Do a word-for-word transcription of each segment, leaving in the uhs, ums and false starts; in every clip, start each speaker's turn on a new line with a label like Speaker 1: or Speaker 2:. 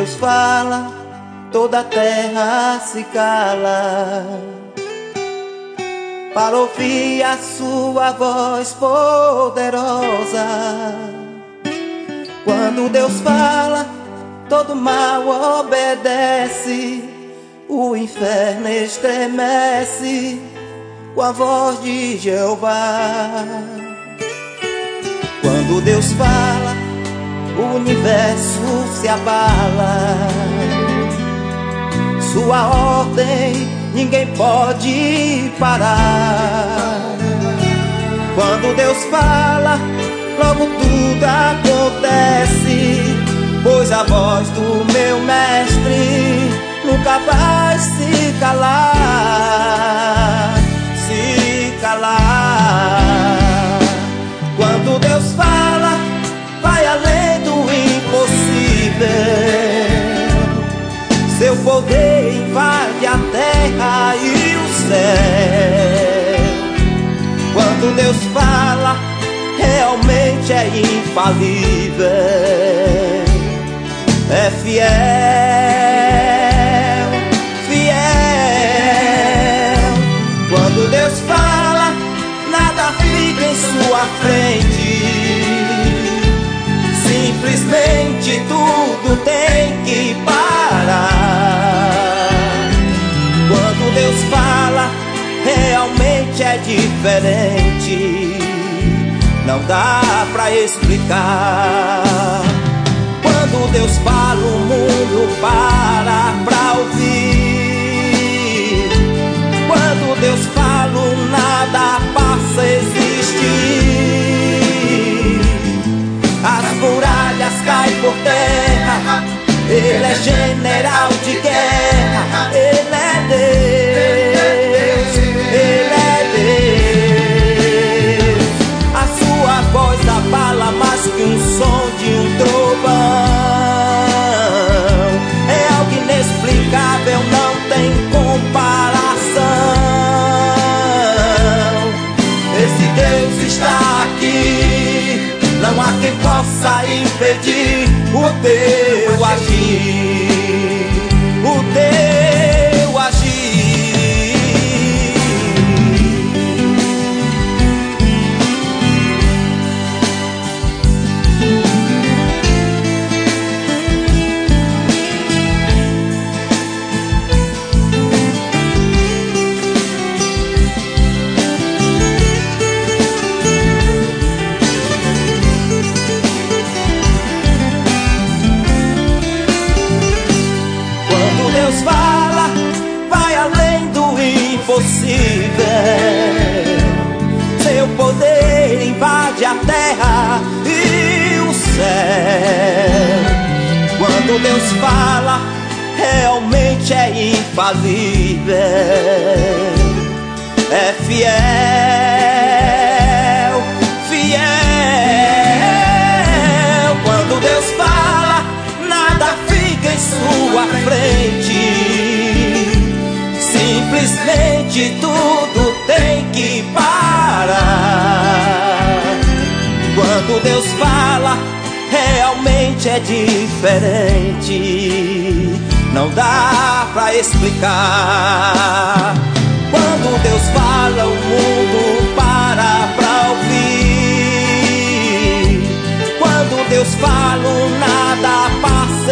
Speaker 1: Deus fala, toda a terra se cala para ouvir a sua voz poderosa. Quando Deus fala, todo mal obedece, o inferno estremece com a voz de Jeová. Quando Deus fala, o universo se abala. Sua ordem ninguém pode parar. Quando Deus fala, logo tudo acontece, pois a voz do meu mestre nunca vai se calar, se calar. Quando Deus fala, vai além do impossível. Seu poder invade a terra e o céu. Quando Deus fala, realmente é infalível, é fiel, fiel. Quando Deus fala, nada fica em sua frente, simplesmente tudo tem que parar. Quando Deus fala, realmente é diferente, não dá pra explicar. Quando Deus fala, o mundo para pra ouvir. Quando Deus fala, nada passa a existir. As muralhas caem por terra, Ele é general de guerra, Ele é Deus, Ele é Deus. A sua voz abala mais que um som de um trovão. É algo inexplicável, não tem comparação. Esse Deus está aqui, não há quem possa impedir o teu agir, o teu agir. Deus fala, vai além do impossível. Seu poder invade a terra e o céu. Quando Deus fala, realmente é infalível, é fiel, fiel. Quando Deus fala, nada fica em sua frente, simplesmente tudo tem que parar. Quando Deus fala, realmente é diferente, não dá pra explicar. Quando Deus fala, o mundo para pra ouvir. Quando Deus fala, nada passa a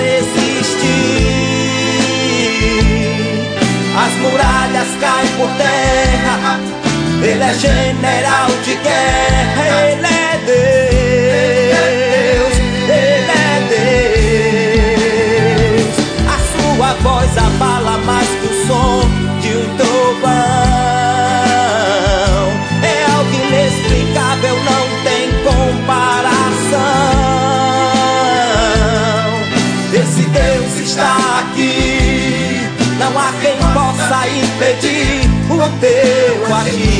Speaker 1: existir. As muralhas caem por terra, Ele é general de guerra, Ele é Deus, Ele é Deus. A sua voz abala mais que o som de um trovão. É algo inexplicável, não tem comparação. Esse Deus está aqui, não há quem possa impedir o teu agir.